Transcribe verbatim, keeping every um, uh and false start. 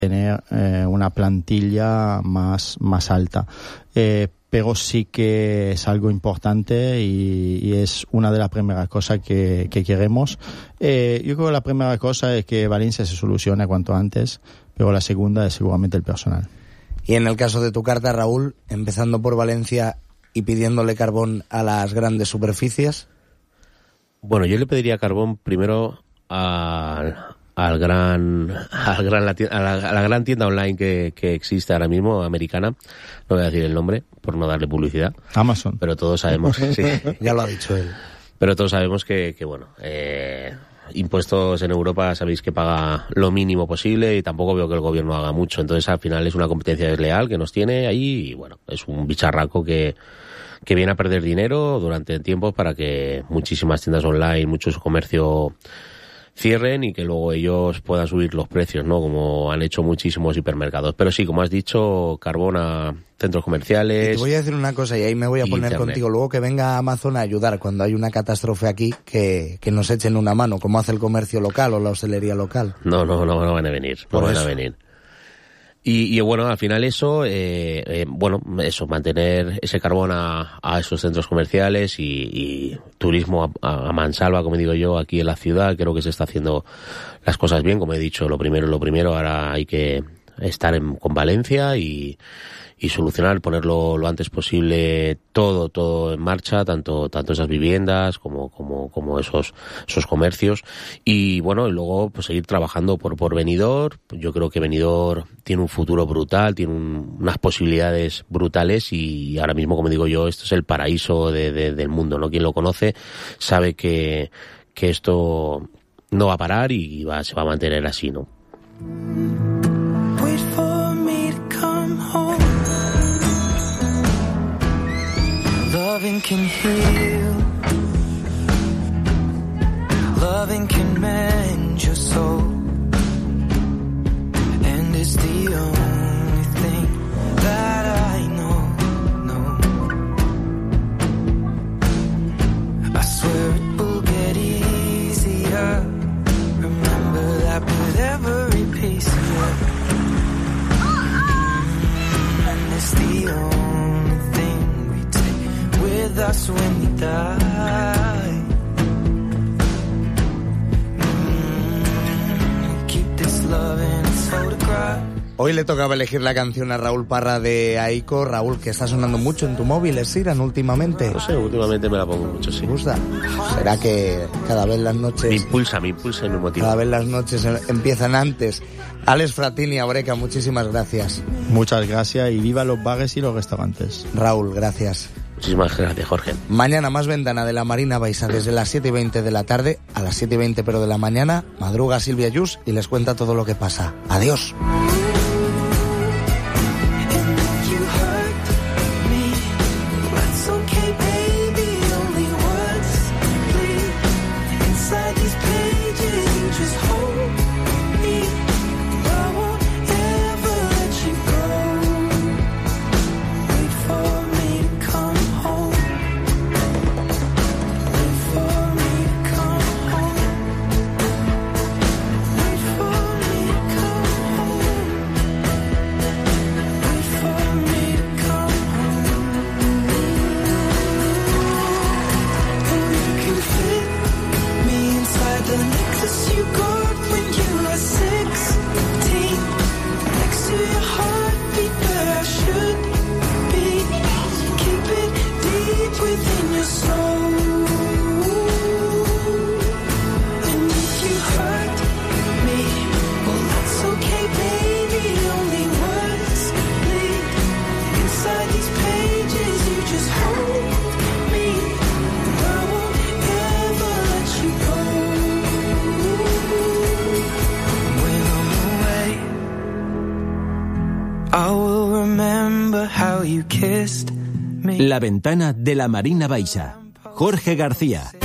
tener eh, una plantilla más, más alta. Eh, pero sí que es algo importante y, y es una de las primeras cosas que, que queremos. Eh, yo creo que la primera cosa es que Valencia se solucione cuanto antes, pero la segunda es seguramente el personal. Y en el caso de tu carta, Raúl, empezando por Valencia y pidiéndole carbón a las grandes superficies. Bueno, yo le pediría carbón primero a... al gran al gran a la, a la gran tienda online que, que existe ahora mismo, americana, no voy a decir el nombre por no darle publicidad, Amazon, pero todos sabemos sí, ya lo ha dicho él, pero todos sabemos que, que bueno, eh, impuestos en Europa sabéis que paga lo mínimo posible y tampoco veo que el gobierno haga mucho, entonces al final es una competencia desleal que nos tiene ahí y bueno, es un bicharraco que que viene a perder dinero durante tiempos para que muchísimas tiendas online, mucho comercio cierren y que luego ellos puedan subir los precios, ¿no? Como han hecho muchísimos hipermercados. Pero sí, como has dicho, carbón a centros comerciales. Y te voy a decir una cosa y ahí me voy a poner internet. Contigo. Luego que venga Amazon a ayudar cuando hay una catástrofe aquí, que, que nos echen una mano, como hace el comercio local o la hostelería local. No, no, no, no van a venir. No Por van eso. a venir. Y, y bueno, al final eso, eh, eh, bueno, eso, mantener ese carbón a, a esos centros comerciales y, y turismo a, a mansalva, como digo yo, aquí en la ciudad. Creo que se está haciendo las cosas bien, como he dicho, lo primero, lo primero, ahora hay que estar en, con Valencia y, y solucionar, ponerlo lo antes posible todo, todo en marcha, tanto, tanto esas viviendas como, como, como esos, esos comercios. Y bueno, y luego pues seguir trabajando por, por Benidorm. Yo creo que Benidorm tiene un futuro brutal, tiene un, unas posibilidades brutales y ahora mismo, como digo yo, esto es el paraíso de, de, del mundo, ¿no? Quien lo conoce sabe que, que esto no va a parar y va, se va a mantener así, ¿no? Loving can heal, loving can mend your soul, and it's the only thing that I know, no. I swear it will get easier, remember that with every piece of you, and it's the only thing with us when we die. Mm, keep this love in its photograph. Hoy le tocaba elegir la canción a Raúl Parra de Aiko. Raúl, que está sonando mucho en tu móvil, ¿es Iran últimamente? No sé, últimamente me la pongo mucho, sí. ¿Te gusta? ¿Será que cada vez las noches... Me impulsa, me impulsa y me motiva. Cada vez las noches empiezan antes. Alex Fratini, Abreca, muchísimas gracias. Muchas gracias y viva los bares y los restaurantes. Raúl, gracias. Muchísimas gracias, Jorge. Mañana más ventana de la Marina Baixa desde las siete y veinte de la tarde a las siete y veinte pero de la mañana. Madruga Silvia Yus y les cuenta todo lo que pasa. Adiós. La ventana de la Marina Baixa. Jorge García.